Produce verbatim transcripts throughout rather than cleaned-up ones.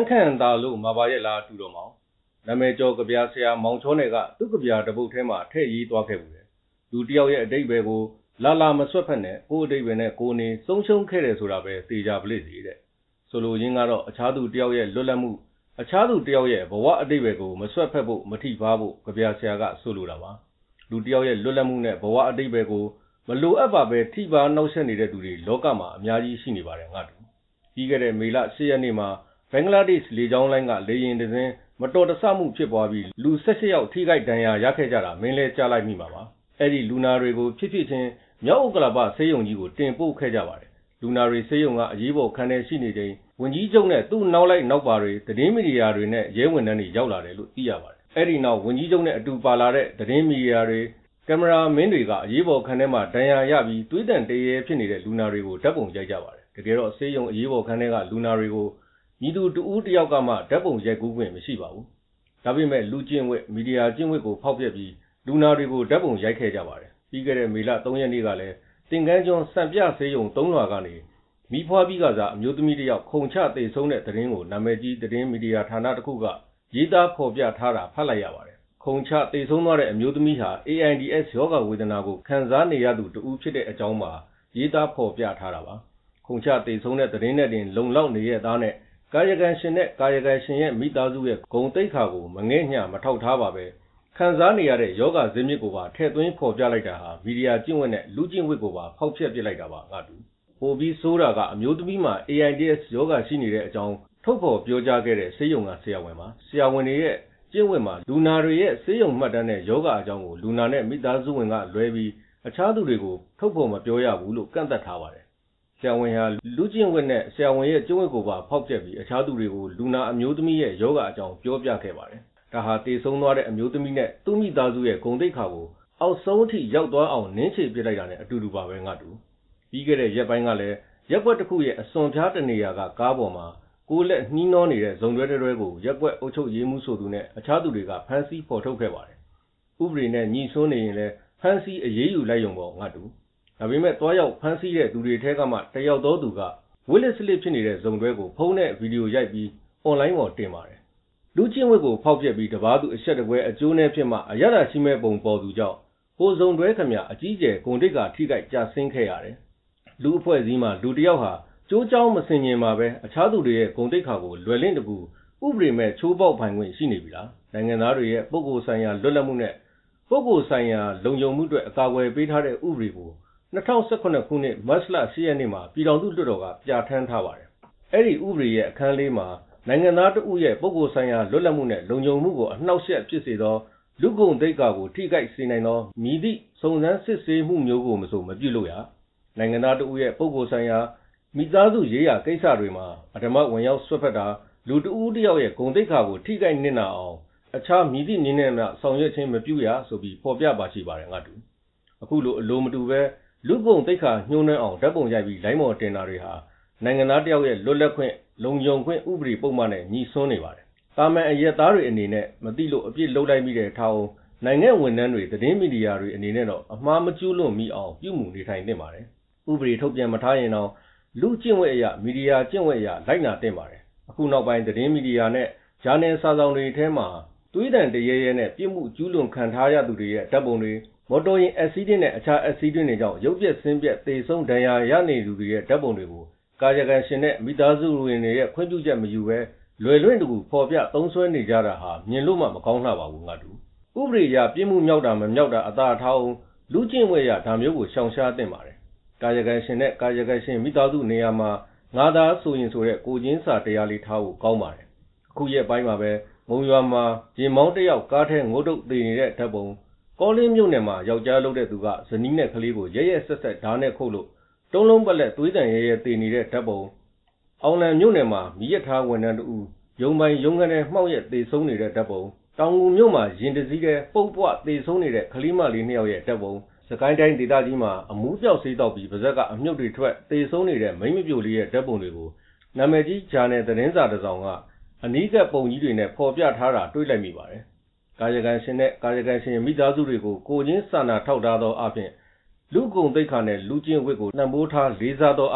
ခန့်တာလို့မှာပါရဲ့လားတူတော်မောင်နာမည်ကျော်ကဗျာဆရာမောင်ချောနယ်ကသူ့ကဗျာတပုတ်ထဲမှာထည့်ရေးသွားခဲ့ဘူးတယ်လူတယောက်ရဲ့အတိတ်ပဲကိုလာလာမဆွတ်ဖက်နဲ့ကိုယ်အတိတ်ပဲနဲ့ကိုနေဆုံးရှုံးခဲ့တယ်ဆိုတာပဲသိကြပလိစီတဲ့ဆိုလိုရင်းကတော့အခြားသူတယောက်ရဲ့လွတ်လပ်မှုအခြားသူတယောက်ရဲ့ဘဝအတိတ်ပဲကိုမဆွတ်ဖက်ဖို့မထိပါဖို့ကဗျာဆရာကဆိုလိုတာပါလူတယောက်ရဲ့လွတ်လပ်မှုနဲ့ဘဝအတိတ်ပဲကိုမလိုအပ်ပါပဲထိပါနှောက်ယှက်နေတဲ့သူတွေလောကမှာအများကြီးရှိနေပါတယ်ငါတို့ပြီးခဲ့တဲ့မေလ၈ရက်နေ့မှာဘင်္ဂလားဒေ့ရှ်လေကြောင်းလိုင်းကလေယာဉ်တစ်စင်းမတော်တဆမှုဖြစ်ပွားပြီးလူ၁၈ယောက်ထိခိုက်ဒဏ်ရာရခဲ့ကြတာမင်းလဲကြားလိုက်မိမှာပါအဲ့ဒီလူနာတွေကိုဖြစ်ဖြစ်ချင်းမြောက်ဥက္ကလာပဆေးရုံကြီးကိုတင်ပို့ခဲ့ကြပါတယ်လူနာတွေဆေးရုံကအရေးပေါ်ခံနေရှိနေချိန်ဝန်ကြီးချုပ်နဲ့သူ့နောက်လိုက်နောက်ပါတွေသတင်းမီဒီယာတွေနဲ့ရဲဝန်ထမ်းတွေရောက်လာတယ်လို့သိရပါတယ်အဲ့ဒီနောက်ဝန်ကြီးချုပ်နဲ့အတူပါလာတဲ့သတင်းမီဒီယာတွေကင်မရာမင်းတွေကအရေးပေါ်ခံထဲမှာဒဏ်ရာရပြီးသွေးတန်တရေဖြစ်နေတဲ့လူနာတွေကိုဓာတ်ပုံရိုက်ကြပါတယ်တကယ်တော့ဆေးရုံအရေးပေါ်ခံထဲကလူနာတွေကိုညီသူတူဦးတယောက်ကမှဓာတ်ပုံရိုက်ကူးခွင့်မရှိပါဘူးဒါပေမဲ့လူကျင့်ဝတ်မီဒီယာကျင့်ဝတ်ကိုဖောက်ပြက်ပြီးလူနာတွေကိုဓာတ်ပုံရိုက်ခဲ့ကြပါတယ်ပြီးခဲ့တဲ့မေလ၃ရက်နေ့ကလည်းတင်ကန်းကျွန်းစံပြဆေးရုံသုံးလွှာကနေမိဖွားပြီးကစားအမျိုးသမီးတယောက်ခုန်ချသေဆုံးတဲ့သတင်းကိုနာမည်ကြီးသတင်းမီဒီယာဌာနတစ်ခုကရေးသားဖော်ပြထားတာဖတ်လိုက်ရပါတယ်ခုန်ချသေဆုံးသွားတဲ့အမျိုးသမီးဟာ အေ အိုင် ဒီ အက်စ် ရောဂါဝေဒနာကိုခံစားနေရသူတဦးဖြစ်တဲ့အကြောင်းမှာရေးသားဖော်ပြထားတာပါခုန်ချသေဆုံးတဲ့သတင်းနဲ့တင်လုံလောက်နေရဲ့သားနဲ့ကာယကံရှင်နဲ့ကာယကံရှင်ရဲ့မိသားစုရဲ့ဂုဏ်သိက္ခာကိုမငဲ့ညှမထောက်ထားပါပဲခံစားနေရတဲ့ယောဂဇင်းမြစ်ကိုပါထည့်သွင်းဖော်ပြလိုက်တာဟာမီဒီယာကျင့်ဝတ်နဲ့လူကျင့်ဝတ်ကိုပါဖောက်ဖျက်ပစ်လိုက်တာပါငါတူပိုပြီးဆိုးတာကအမျိုးသမီးမှာ အေ အိုင် ဒီ အက်စ် ယောဂရှိနေတဲ့အကြောင်းထုတ်ဖော်ပြောကြားခဲ့တဲ့ဆေးရုံကဆရာဝန်ပါဆရာဝန်တွေရဲ့ကျင့်ဝတ်မှာလူနာတွေရဲ့ဆေးရုံမှတ်တမ်းနဲ့ယောဂအကြောင်းကိုလူနာနဲ့မိသားစုဝင်ကလွဲပြီးအခြားသူတွေကိုထုတ်ဖော်မပြောရဘူးလို့ကန့်သတ်ထားပါတယ်ဆရာဝန်ဟာလူကျင့်ဝတ်နဲ့ဆရာဝန်ရဲ့ကျင့်ဝတ်ကိုပါဖောက်ပြက်ပြီးအခြားသူတွေကိုလူနာအမျိုးသမီးရဲ့ယောဂအကြောင်းပြောပြခဲ့ပါတယ်ဒါဟာတည်ဆုံးသွားတဲ့အမျိုးသမီးနဲ့သူ့မိသားစုရဲ့ဂုဏ်သိက္ခာကိုအောက်ဆုံးအထိရောက်သွားအောင်နင်းချေပစ်လိုက်တာနဲ့အတူတူပါပဲငါတူပြီးခဲ့တဲ့ရက်ပိုင်းကလည်းရက်ွက်တစ်ခုရဲ့အစွန်ဖျားတနေရာကကားပေါ်မှာကိုလက်နှီးနှောနေတဲ့ဇုံတွဲတွဲကိုရက်ွက်အုပ်ချုပ်ရေးမှုဆိုသူနဲ့အခြားသူတွေကဖမ်းဆီးဖော်ထုတ်ခဲ့ပါတယ်ဥပဒေနဲ့ညီဆွန်းနေရင်လည်းဖမ်းဆီးအရေးယူလိုက်ရုံပေါ့ငါတူဒါပေမဲ့တွားရောက်ဖမ်းဆီးတဲ့သူတွေထဲကမှတယောက်သောသူကဝစ်လက်စလစ်ဖြစ်နေတဲ့ဇုံတွဲကိုဖုန်းနဲ့ဗီဒီယိုရိုက်ပြီးအွန်လိုင်းပေါ်တင်ပါတယ်လူချင်းဝတ်ကိုဖောက်ပြက်ပြီးတပားသူအဆက်တကွဲအကျိုးနဲ့ဖြစ်မှအရသာရှိမဲ့ပုံပေါ်သူကြောင့်ကိုဇုံတွဲခမအကြီးကျယ်ဂုံတိတ်ကထိခိုက်ကြဆင်းခဲ့ရတယ်လူအဖွဲ့အစည်းမှာလူတယောက်ဟာကျိုးကြောင်းမစင်ញင်မှာပဲအခြားသူတွေရဲ့ဂုံတိတ်ခါကိုလွယ်လင့်တကူဥပဒေမဲ့ချိုးပေါက်ပိုင်ခွင့်ရှိနေပြီလားနိုင်ငံသားတွေရဲ့ပုဂ္ဂိုလ်ဆိုင်ရာလွတ်လပ်မှုနဲ့ပုဂ္ဂိုလ်ဆိုင်ရာလုံခြုံမှုအတွက်အကာအကွယ်ပေးထားတဲ့ဥပဒေကို၂၀၁၇ခုနှစ်မတ်လ၈ရက်နေ့မှာပြည်ထောင်စုလွှတ်တော်ကပြဋ္ဌာန်းထားပါတယ်အဲ့ဒီဥပဒေရဲ့အခန်းလေးမှာနိုင်ငံသားတဦးရဲ့ပုဂ္ဂိုလ်ဆိုင်ရာလွတ်လပ်မှုနဲ့လုံခြုံမှုကိုအနှောက်အယှက်ဖြစ်စေသောလူဂုဏ်သိက္ခာကိုထိခိုက်စေနိုင်သောမည်သည့်စုံစမ်းစစ်ဆေးမှုမျိုးကိုမဆိုမပြုလုပ်ရနိုင်ငံသားတဦးရဲ့ပုဂ္ဂိုလ်ဆိုင်ရာမိသားစုရေးရာကိစ္စတွေမှာအဓမ္မဝင်ရောက်ဆွတ်ဖက်တာလူတဦးတယောက်ရဲ့ဂုဏ်သိက္ခာကိုထိခိုက်နစ်နာအောင်အခြားမည်သည့်နည်းနဲ့မှဆောင်ရွက်ခြင်းမပြုရဆိုပြီးဖော်ပြပါရှိပါတယ်ငါတူအခုလိုအလိုမတူပဲလူဂုဏ်သိက္ခာညှိုးနှံအောင်ဓာတ်ပုံရိုက်ပြီးလိုင်းမော်တင်တာတွေဟာနိုင်ငံသားတယောက်ရဲ့လွတ်လပ်ခွင့်လုံခြုံခွင့်ဥပဒေပုံမှန်နဲ့ညီဆွန်းနေပါတယ်။တာမန်အရက်သားတွေအနေနဲ့မသိလို့အပြစ်လုပ်လိုက်မိတဲ့ထားအောင်နိုင်ငံဝန်ထမ်းတွေသတင်းမီဒီယာတွေအနေနဲ့တော့အမှားမကျူးလွန်မိအောင်ပြုမှုနေထိုင်သင့်ပါတယ်။ဥပဒေထုတ်ပြန်မထားရင်တော့လူကျင့်ဝတ်အရာမီဒီယာကျင့်ဝတ်အရာလိုက်နာသင့်ပါတယ်။အခုနောက်ပိုင်းသတင်းမီဒီယာနဲ့ဂျာနယ်စာဆောင်တွေထဲမှာသွေးတန်တရေရဲနဲ့ပြစ်မှုကျူးလွန်ခံထားရသူတွေရဲ့ဓာတ်ပုံတွေမော်တော်ယာဉ်အက်ဆီဒင့်နဲ့အခြားအက်ဆီဒင့်တွေကြောင့်ရုပ်ပျက်ဆင်းပျက်သေဆုံးဒဏ်ရာရနေသူတွေရဲ့ဓာတ်ပုံတွေကိုကာယကံရှင်နဲ့မိသားစုဝင်တွေရဲ့ခွင့်ပြုချက်မယူဘဲလွယ်လွင့်တကူဖော်ပြသုံးစွဲနေကြတာဟာမြင်လို့မှမကောင်းလှပါဘူးငါတူဥပဒေအရပြစ်မှုမြောက်တာမမြောက်တာအသာထားအောင်လူကျင့်ဝတ်ရဒါမျိုးကိုရှောင်ရှားသင့်ပါတယ်ကာယကံရှင်နဲ့ကာယကံရှင်မိသားစုနေရာမှာငါသာဆိုရင်ဆိုတဲ့ကိုချင်းစာတရားလေးထားဖို့ကောင်းပါတယ်အခုရက်ပိုင်းမှာပဲမုံရွာမှာရင်မောင်းတယောက်ကားထဲငိုးတုပ်သေနေတဲ့ဓာတ်ပုံကောလင်းမြို့နယ်မှာယောက်ျားလုပ်တဲ့သူကဇနီးနဲ့ကလေးကိုရဲရဲဆက်ဆက်ဓာတ်နဲ့ခုတ်လို့တုံးလုံးပလက်သွေးတန်ရဲရဲသေနေတဲ့ဓာတ်ပုံအောင်လံမြို့နယ်မှာမိရထားဝန်ထမ်းတူရုံပိုင်ရုံခန်းထဲမှောက်ရက်သေဆုံးနေတဲ့ဓာတ်ပုံတောင်ငူမြို့မှာရင်တစည်းထဲပုတ်ပွသေဆုံးနေတဲ့ကလေးမလေးနှစ်ယောက်ရဲ့ဓာတ်ပုံစကိုင်းတိုင်းဒေသကြီးမှာအမှုပြောက်ဆေးတောက်ပြီးပါဇက်ကအမြုပ်တွေထွက်သေဆုံးနေတဲ့မိမပြိုလေးရဲ့ဓာတ်ပုံတွေကိုနာမည်ကြီးဂျာနယ်သတင်းစာတစ်စောင်ကအနီးကပ်ပုံကြီးတွေနဲ့ဖော်ပြထားတာတွေ့လိုက်မိပါတယ်ကာယကံရှင်နဲ့ကာယကံရှင်မိသားစုတွေကိုကိုချင်းစာနာထောက်ထားသောအဖြစ်လူဂုဏ်သိက္ခာနဲ့လူကျင့်ဝတ်ကိုနှံပိုးထားလေးစားသောအဖြစ်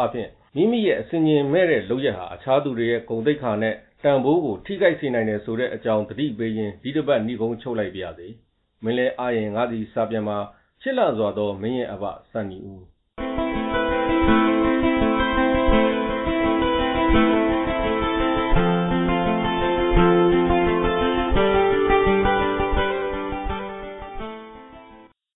မိမိရဲ့အစဉ်ရင်မဲ့တဲ့လုပ်ရက်ဟာအခြားသူတွေရဲ့ဂုဏ်သိက္ခာနဲ့တန်ဖိုးကိုထိခိုက်စေနိုင်တယ်ဆိုတဲ့အကြောင်းသတိပေးရင်းဒီတစ်ပတ်ဏိဂုံးချုပ်လိုက်ပါရစေမင်းလဲအားရင်ငါသည်စာပြန်မှာချစ်လာစွာသောမင်းရဲ့အဘစံနီဦး